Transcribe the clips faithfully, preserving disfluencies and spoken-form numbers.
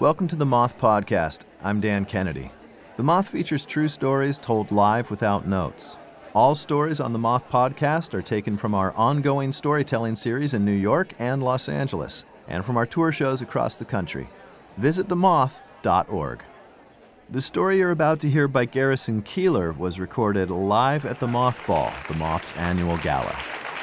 Welcome to the Moth Podcast. I'm Dan Kennedy. The Moth features true stories told live without notes. All stories on the Moth Podcast are taken from our ongoing storytelling series in New York and Los Angeles, and from our tour shows across the country. Visit the moth dot org. The story you're about to hear by Garrison Keillor was recorded live at the Moth Ball, the Moth's annual gala.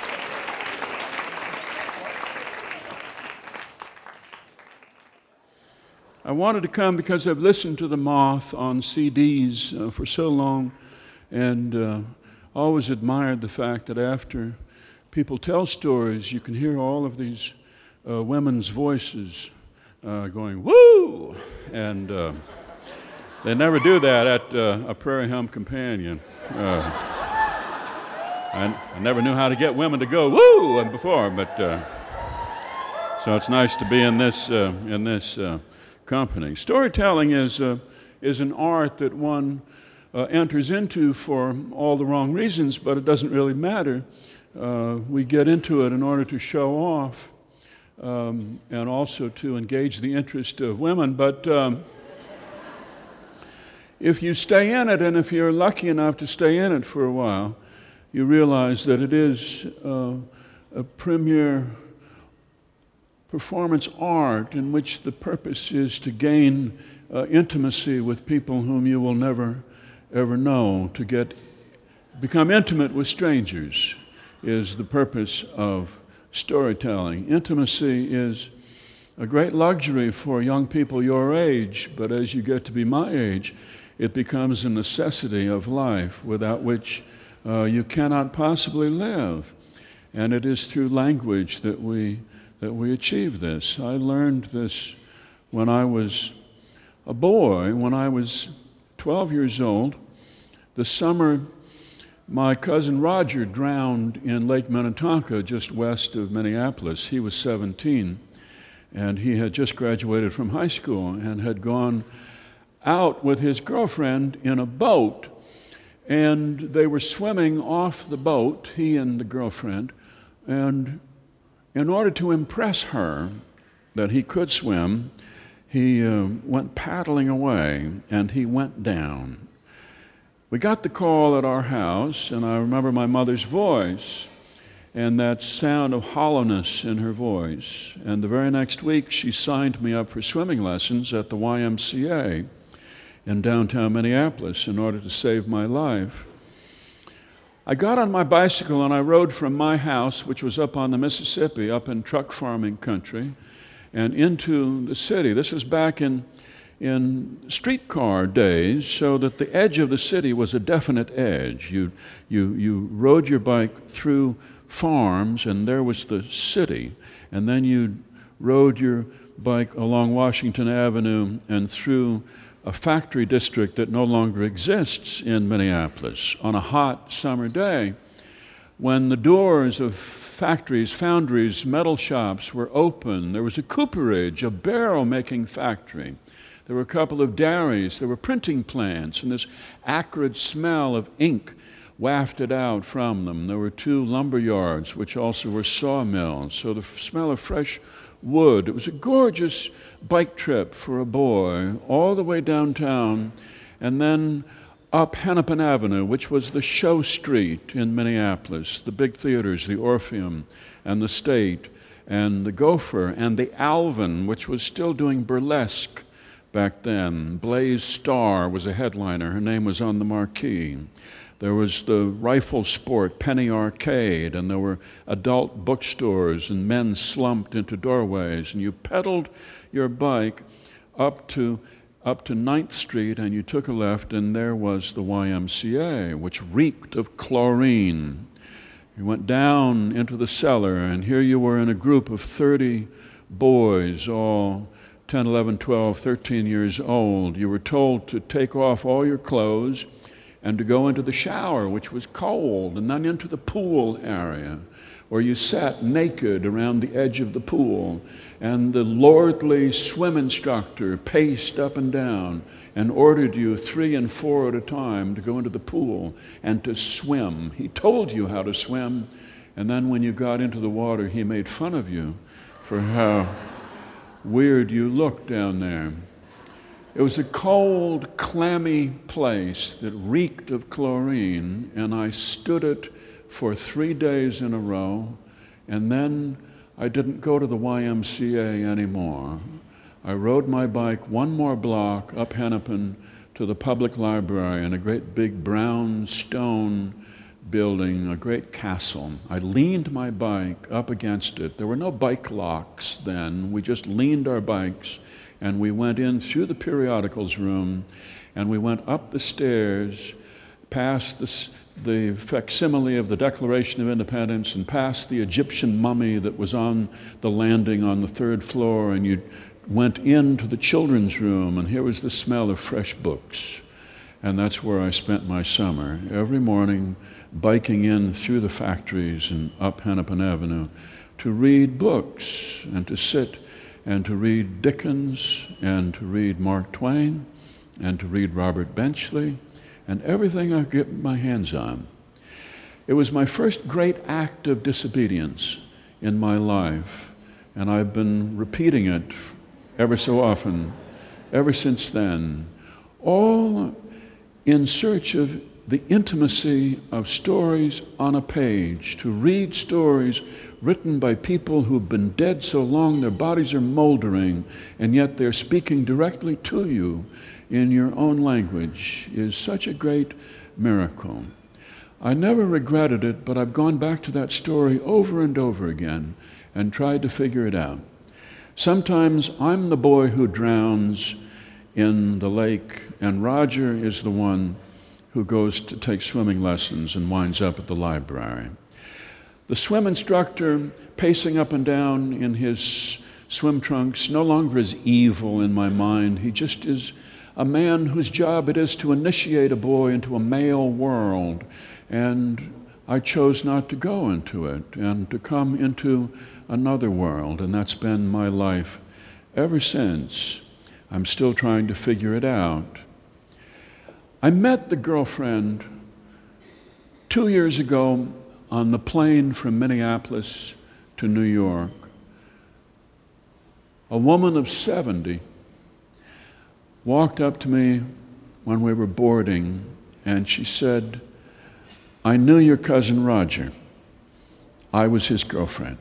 I wanted to come because I've listened to the Moth on C Ds uh, for so long, and uh, always admired the fact that after people tell stories, you can hear all of these uh, women's voices uh, going, woo! And uh, they never do that at uh, a Prairie Home Companion. Uh, I, I never knew how to get women to go, woo! before, but uh, so it's nice to be in this, uh, in this uh, company. Storytelling is, uh, is an art that one uh, enters into for all the wrong reasons, but it doesn't really matter. Uh, we get into it in order to show off um, and also to engage the interest of women. But um, if you stay in it, and if you're lucky enough to stay in it for a while, you realize that it is uh, a premier performance art in which the purpose is to gain uh, intimacy with people whom you will never ever know. To get become intimate with strangers is the purpose of storytelling. Intimacy is a great luxury for young people your age, but as you get to be my age, it becomes a necessity of life without which uh, you cannot possibly live. And it is through language that we that we achieve this. I learned this when I was a boy, when I was twelve years old. The summer my cousin Roger drowned in Lake Minnetonka, just west of Minneapolis. He was seventeen, and he had just graduated from high school and had gone out with his girlfriend in a boat, and they were swimming off the boat, he and the girlfriend, and in order to impress her that he could swim, he uh, went paddling away, and he went down. We got the call at our house, and I remember my mother's voice and that sound of hollowness in her voice. And the very next week, she signed me up for swimming lessons at the Y M C A in downtown Minneapolis in order to save my life. I got on my bicycle and I rode from my house, which was up on the Mississippi, up in truck farming country, and into the city. This was back in, in streetcar days, so that the edge of the city was a definite edge. You, you, you rode your bike through farms, and there was the city. And then you rode your bike along Washington Avenue and through a factory district that no longer exists in Minneapolis on a hot summer day, when the doors of factories, foundries, metal shops were open. There was a cooperage, a barrel-making factory. There were a couple of dairies. There were printing plants, and this acrid smell of ink wafted out from them. There were two lumber yards, which also were sawmills, so the smell of fresh wood. It was a gorgeous bike trip for a boy, all the way downtown, and then up Hennepin Avenue, which was the show street in Minneapolis, the big theaters, the Orpheum and the State and the Gopher and the Alvin, which was still doing burlesque back then. Blaze Starr was a headliner. Her name was on the marquee. There was the Rifle Sport Penny Arcade, and there were adult bookstores, and men slumped into doorways, and you pedaled your bike up to up to ninth Street, and you took a left, and there was the Y M C A, which reeked of chlorine. You went down into the cellar, and here you were in a group of thirty boys, all ten, eleven, twelve, thirteen years old. You were told to take off all your clothes and to go into the shower, which was cold, and then into the pool area, where you sat naked around the edge of the pool, and the lordly swim instructor paced up and down and ordered you three and four at a time to go into the pool and to swim. He told you how to swim, and then when you got into the water, he made fun of you for how weird you looked down there. It was a cold, clammy place that reeked of chlorine, and I stood it for three days in a row, and then I didn't go to the Y M C A anymore. I rode my bike one more block up Hennepin to the public library in a great big brown stone building, a great castle. I leaned my bike up against it. There were no bike locks then. We just leaned our bikes, and we went in through the periodicals room, and we went up the stairs, past the, the facsimile of the Declaration of Independence, and past the Egyptian mummy that was on the landing on the third floor, and you went into the children's room, and here was the smell of fresh books. And that's where I spent my summer, every morning biking in through the factories and up Hennepin Avenue to read books and to sit and to read Dickens and to read Mark Twain and to read Robert Benchley and everything I could get my hands on. It was my first great act of disobedience in my life, and I've been repeating it ever so often ever since then, all in search of the intimacy of stories on a page, to read stories written by people who've been dead so long their bodies are moldering, and yet they're speaking directly to you in your own language, is such a great miracle. I never regretted it, but I've gone back to that story over and over again and tried to figure it out. Sometimes I'm the boy who drowns in the lake, and Roger is the one who goes to take swimming lessons and winds up at the library. The swim instructor, pacing up and down in his swim trunks, no longer is evil in my mind. He just is a man whose job it is to initiate a boy into a male world, and I chose not to go into it and to come into another world, and that's been my life ever since. I'm still trying to figure it out. I met the girlfriend two years ago on the plane from Minneapolis to New York. A woman of seventy walked up to me when we were boarding, and she said, "I knew your cousin Roger. I was his girlfriend."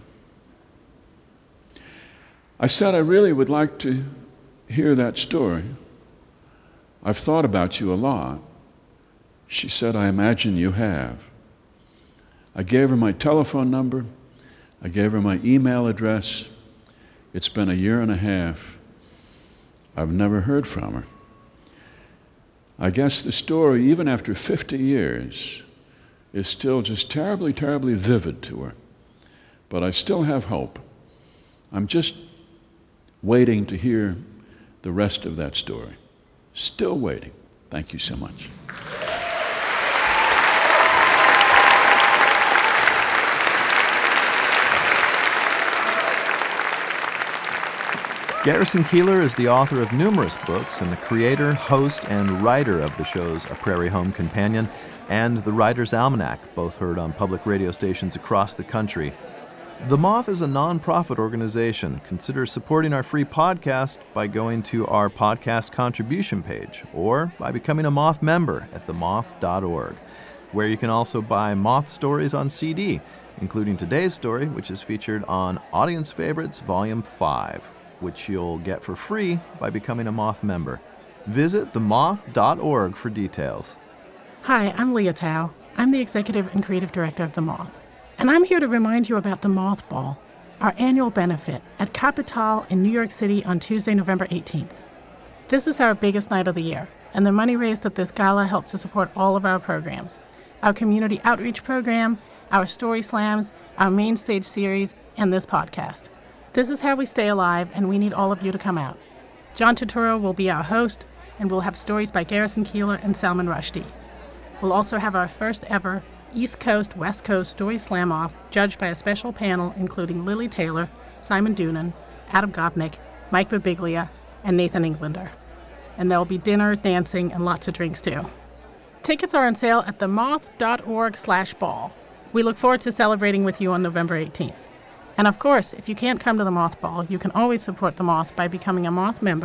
I said, "I really would like to hear that story. I've thought about you a lot." She said, "I imagine you have." I gave her my telephone number. I gave her my email address. It's been a year and a half. I've never heard from her. I guess the story, even after fifty years, is still just terribly, terribly vivid to her. But I still have hope. I'm just waiting to hear the rest of that story. Still waiting. Thank you so much. Garrison Keillor is the author of numerous books and the creator, host, and writer of the shows A Prairie Home Companion and The Writer's Almanac, both heard on public radio stations across the country. The Moth is a nonprofit organization. Consider supporting our free podcast by going to our podcast contribution page or by becoming a Moth member at the moth dot org, where you can also buy Moth stories on C D, including today's story, which is featured on Audience Favorites Volume five, which you'll get for free by becoming a Moth member. Visit the moth dot org for details. Hi, I'm Leah Tao. I'm the Executive and Creative Director of The Moth. And I'm here to remind you about the Moth Ball, our annual benefit at Capital in New York City on Tuesday, November eighteenth. This is our biggest night of the year, and the money raised at this gala helps to support all of our programs. Our community outreach program, our story slams, our main stage series, and this podcast. This is how we stay alive, and we need all of you to come out. John Turturro will be our host, and we'll have stories by Garrison Keillor and Salman Rushdie. We'll also have our first ever East Coast, West Coast Story Slam-Off, judged by a special panel including Lily Taylor, Simon Doonan, Adam Gopnik, Mike Birbiglia, and Nathan Englander. And there'll be dinner, dancing, and lots of drinks too. Tickets are on sale at the moth dot org slash ball. We look forward to celebrating with you on November eighteenth. And of course, if you can't come to the Moth Ball, you can always support the Moth by becoming a Moth member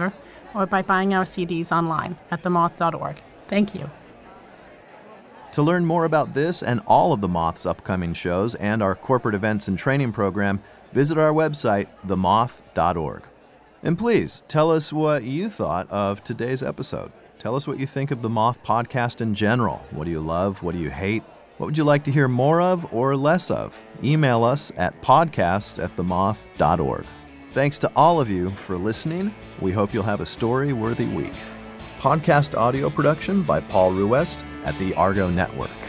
or by buying our C Ds online at the moth dot org. Thank you. To learn more about this and all of the Moth's upcoming shows and our corporate events and training program, visit our website, the moth dot org. And please, tell us what you thought of today's episode. Tell us what you think of the Moth podcast in general. What do you love? What do you hate? What would you like to hear more of or less of? Email us at podcast at the moth dot org. Thanks to all of you for listening. We hope you'll have a story-worthy week. Podcast audio production by Paul Ruest at the Argo Network.